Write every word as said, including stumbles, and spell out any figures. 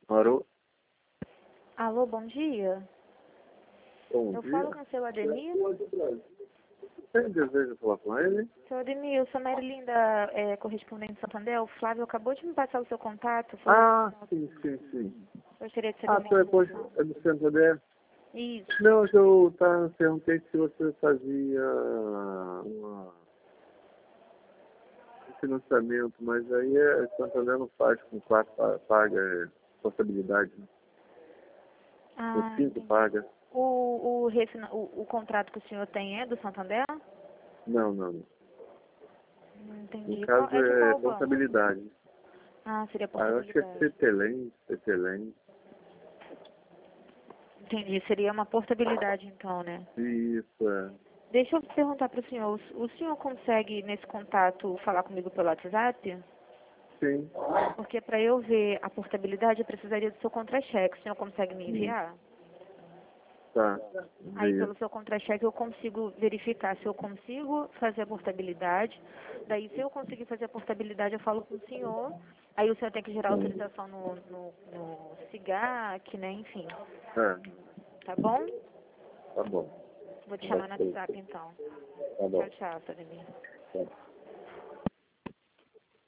Alô? Alô, bom dia. Bom Eu dia. falo com o seu Ademir. Tem desejo de falar com ele? Seu Ademir, eu sou Marilyn da é, correspondente de Santander. O Flávio acabou de me passar o seu contato. Foi Ah, sim, sim, sim. Gostaria de saber Ah, uma tu é, pois, informação. é do Santander? Isso. Não, eu tá, perguntei se você fazia uma, um financiamento, mas aí é, Santander não faz com quatro pa- paga, é, portabilidade, né? Com Ah, cinco entendi. paga. O, o, refina- o, o contrato que o senhor tem é do Santander? Não, não, não. Não No entendi. Qual, caso é de é qual banco? portabilidade. Ah, seria Ah, eu acho que é portabilidade. Cetelém, Cetelém. Entendi. Seria uma portabilidade então, né? Isso, é. Deixa eu perguntar para o senhor. O o senhor consegue, nesse contato, falar comigo pelo WhatsApp? Sim. Porque para eu ver a portabilidade, eu precisaria do seu contra-cheque. O senhor consegue me Hum, enviar? tá. Aí, Envia. pelo seu contra-cheque, eu consigo verificar se eu consigo fazer a portabilidade. Daí, se eu conseguir fazer a portabilidade, eu falo com o senhor. Aí, o senhor tem que gerar Hum, autorização no, no, no SIGAC, né? Enfim. É, Tá bom? tá bom. Vou te chamar no Ok. WhatsApp, então. Tá bom. Tchau, tchau, Sademir. Tá.